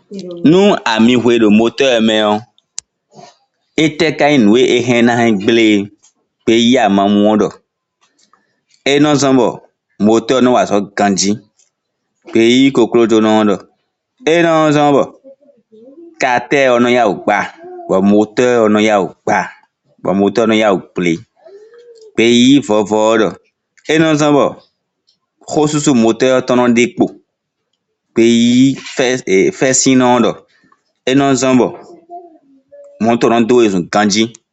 Nu ami le moteur me ete kai nu ehena he gble pe ya ma muodo. Eno zombo moteur no wa so ganji pe yi kokrojo no do. Eno zombo kate ono ya ugba bo moteur ono ya ugba bo moteur no ya ugble pe yi vovo do. Eno zombo khosusu moteur tono dekpo pe yi fe sino do. Eno zombo motor no do ezun ganji